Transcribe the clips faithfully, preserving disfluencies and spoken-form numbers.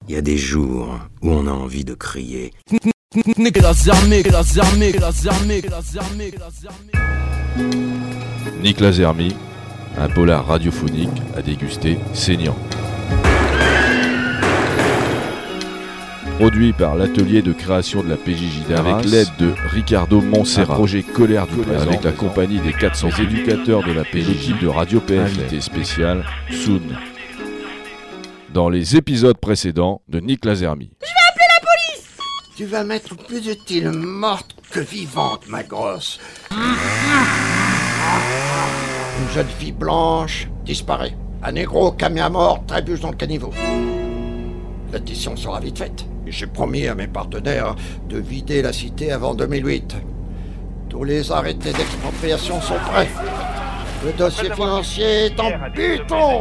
Il y a des jours où on a envie de crier. Nique les armées, les armées, les armées, les armées, les armées. Nique les armées, un polar radiophonique à déguster saignant. Produit par l'atelier de création de la P J J d'Arras, avec l'aide de Ricardo Montserrat, un projet Colère du présent, avec la compagnie des quatre cents éducateurs de la P J J, de Radio P F, invité spécial Soun. Dans les épisodes précédents de Nique les armées. Je vais appeler la police. Tu vas m'être plus utile morte que vivante, ma grosse. Une jeune fille blanche disparaît. Un négro camion à mort trébuche dans le caniveau. L'addition sera vite faite. J'ai promis à mes partenaires de vider la cité avant deux mille huit. Tous les arrêtés d'expropriation sont prêts. Le dossier financier est en buton.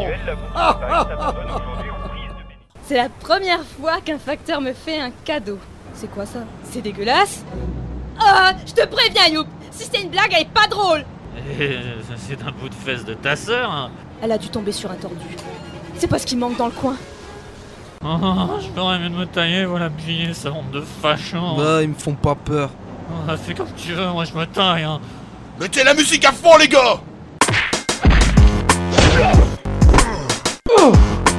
C'est la première fois qu'un facteur me fait un cadeau. C'est quoi ça? C'est dégueulasse. Ah, je te préviens, Youp. Si c'est une blague, elle est pas drôle. Et c'est un bout de fesse de ta sœur, hein. Elle a dû tomber sur un tordu. C'est pas ce qui manque dans le coin. Oh, je ferais mieux de me tailler, voilà, piller, ça honte de fachant. Bah, ils me font pas peur. Oh, fais comme tu veux, moi je me taille, hein. Mettez la musique à fond, les gars. Oh.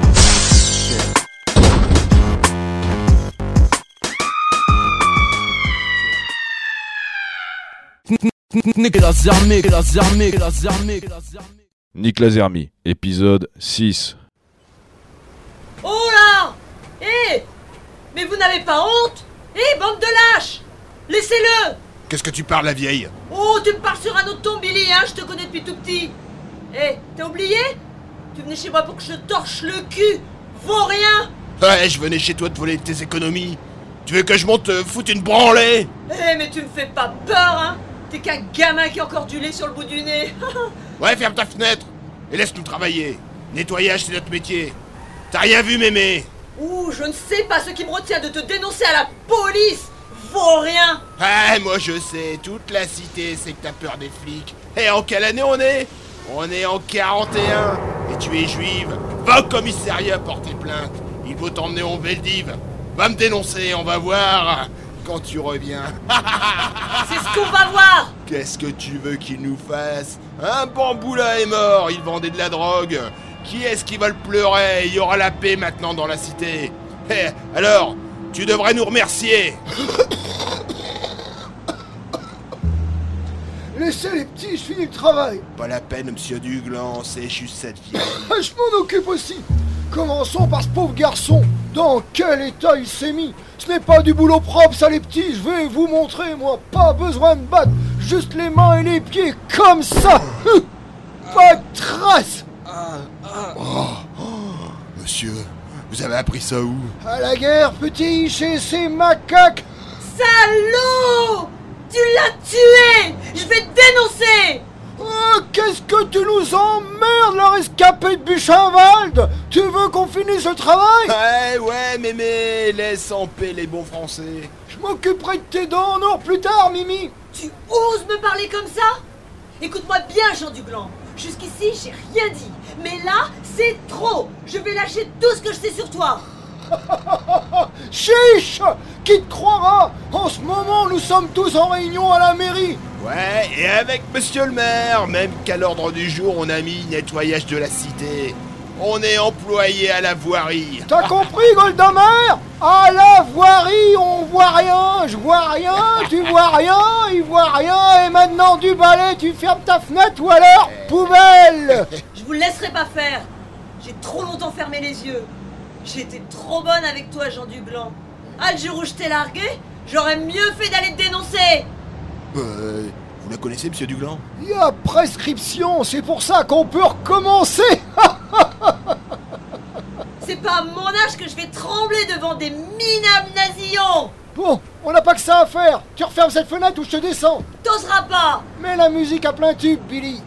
Nique les armées, les armées, les armées, les armées. Nique les armées, épisode six. Oh là! Hé! Mais vous n'avez pas honte? Hé, bande de lâches! Laissez-le! Qu'est-ce que tu parles, la vieille? Oh, tu me parles sur un autre ton, Billy, hein? Je te connais depuis tout petit. Hé, t'as oublié? Tu venais chez moi pour que je te torche le cul! Vaut rien! Ouais, je venais chez toi te voler tes économies. Tu veux que je monte te foutre une branlée? Hé, mais tu me fais pas peur, hein? T'es qu'un gamin qui a encore du lait sur le bout du nez. Ouais, ferme ta fenêtre et laisse-nous travailler. Nettoyage, c'est notre métier. T'as rien vu, mémé? Ouh, je ne sais pas ce qui me retient de te dénoncer à la police. Vaut rien. Ah, moi je sais, toute la cité sait que t'as peur des flics. Et en quelle année on est? On est en quarante et un. Et tu es juive. Va au commissariat porter plainte. Il faut t'emmener en Veldiv. Va me dénoncer, on va voir quand tu reviens. C'est ce qu'on va voir. Qu'est-ce que tu veux qu'il nous fasse? Un bamboula est mort, il vendait de la drogue. Qui est-ce qui va le pleurer? Il y aura la paix maintenant dans la cité. Eh, alors, tu devrais nous remercier. Laissez les petits, je finis le travail. Pas la peine, monsieur Duglan, c'est juste cette vieille. Je m'en occupe aussi. Commençons par ce pauvre garçon. Dans quel état il s'est mis? Ce n'est pas du boulot propre, ça, les petits. Je vais vous montrer, moi. Pas besoin de battre. Juste les mains et les pieds, comme ça. Pas de trace. Oh, oh, monsieur, vous avez appris ça où? À la guerre, petit, chez ces macaques. Salaud! Tu l'as tué! Je vais te dénoncer! Oh, qu'est-ce que tu nous emmerdes, la rescapée de Buchenwald! Tu veux qu'on finisse le travail? Ouais, ouais, mémé, laisse en paix les bons français. Je m'occuperai de tes dents en or plus tard, Mimi. Tu oses me parler comme ça? Écoute-moi bien, Jean Duglan. Jusqu'ici, j'ai rien dit. Mais là, c'est trop. Je vais lâcher tout ce que je sais sur toi. Chiche! Qui te croira? En ce moment, nous sommes tous en réunion à la mairie. Ouais, et avec monsieur le maire, même qu'à l'ordre du jour, on a mis nettoyage de la cité. On est employé à la voirie. T'as compris, Goldamer? À la voirie, on voit rien, je vois rien, tu vois rien, il voit rien, et maintenant du balai, tu fermes ta fenêtre ou alors poubelle. Je vous laisserai pas faire. J'ai trop longtemps fermé les yeux. J'ai été trop bonne avec toi, Jean Duglan. Ah, le jour où je t'ai largué, j'aurais mieux fait d'aller te dénoncer. Euh, vous la connaissez, monsieur Duglan? Il y a prescription, c'est pour ça qu'on peut recommencer. C'est pas à mon âge que je vais trembler devant des minables nazillons. Bon, on n'a pas que ça à faire. Tu refermes cette fenêtre ou je te descends. T'oseras pas. Mets la musique à plein tube, Billy.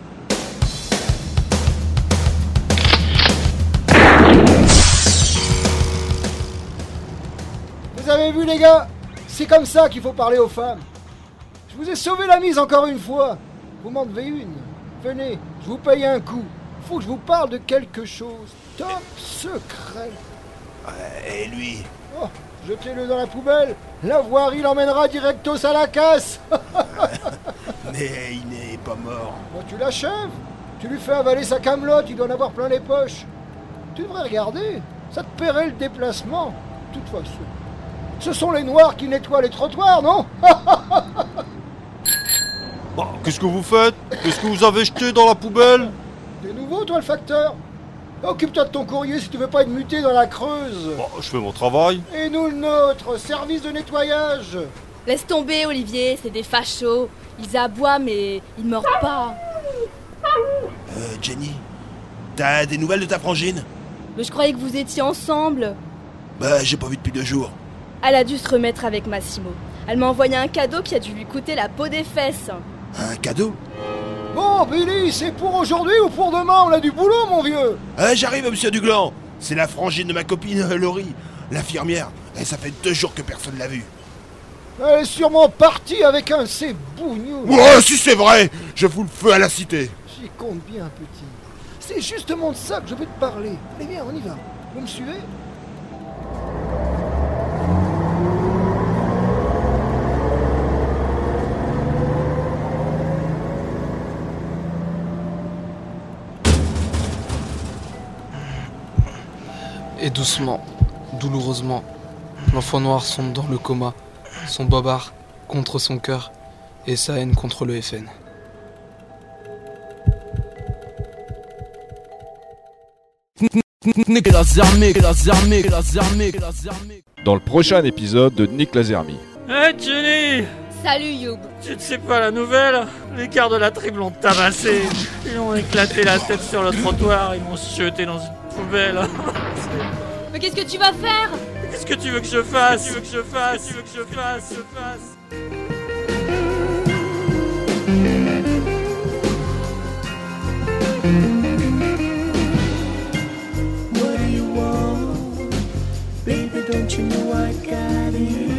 Vous avez vu, les gars? C'est comme ça qu'il faut parler aux femmes. Je vous ai sauvé la mise encore une fois. Vous m'en devez une. Venez, je vous paye un coup. Faut que je vous parle de quelque chose. Top secret. Et lui? Oh, jetez-le dans la poubelle. La voirie l'emmènera directos à la casse. Mais il n'est pas mort. Bah, tu l'achèves. Tu lui fais avaler sa camelote, il doit en avoir plein les poches. Tu devrais regarder. Ça te paierait le déplacement. De toute façon, ce sont les noirs qui nettoient les trottoirs, non? Bah, qu'est-ce que vous faites? Qu'est-ce que vous avez jeté dans la poubelle? T'es nouveau, toi, le facteur? Occupe-toi de ton courrier si tu veux pas être muté dans la Creuse. Bah, je fais mon travail. Et nous, le nôtre, service de nettoyage. Laisse tomber, Olivier, c'est des fachos. Ils aboient, mais ils mordent pas. Euh, Jenny, t'as des nouvelles de ta frangine? Mais je croyais que vous étiez ensemble. Bah, j'ai pas vu depuis deux jours. Elle a dû se remettre avec Massimo. Elle m'a envoyé un cadeau qui a dû lui coûter la peau des fesses. Un cadeau? Bon, Billy, c'est pour aujourd'hui ou pour demain? On a du boulot, mon vieux. Euh, j'arrive, monsieur Duglan. C'est la frangine de ma copine, Laurie, l'infirmière. Et ça fait deux jours que personne l'a vue. Elle est sûrement partie avec un de ces bougnous. Ouais, si c'est vrai, je fous le feu à la cité. J'y compte bien, petit. C'est justement de ça que je veux te parler. Allez, viens, on y va. Vous me suivez? Et doucement, douloureusement, l'enfant noir sombre dans le coma, son bobard contre son cœur et sa haine contre le F N. Dans le prochain épisode de Nick Lazermi. Hey Jenny! Salut Youb. Tu ne sais pas la nouvelle? Les gars de la tribu l'ont tabassé. Ils ont éclaté la tête sur le trottoir, ils m'ont jeté dans une poubelle. Mais qu'est-ce que tu vas faire? Qu'est-ce que tu veux que je fasse? Qu'est-ce que tu veux que je fasse? Qu'est-ce que tu veux que je fasse? Je fasse. What do you want? Baby, don't you know I got it?